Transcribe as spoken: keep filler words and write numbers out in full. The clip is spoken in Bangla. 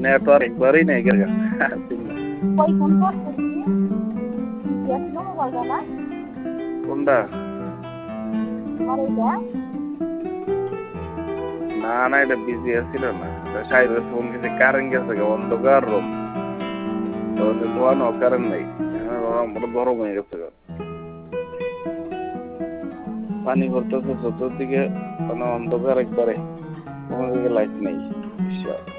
নেট আর একবারই নেই গেল কই ফোন করছিস ইয়াসনো মোবাইল না কোনটা আরে যা না না এটা বিজি আছিল না সাইড ফোন দিতে কারেন্ট গেছে অন্ধকার রুম তো দোয়ানো কারেন্ট নাই আমার গরম হয়ে গেছে পানি ভরতেছে চতুর্দিকে কোনো অন্ধকার একবারে কোনো দিকে লাইট নেই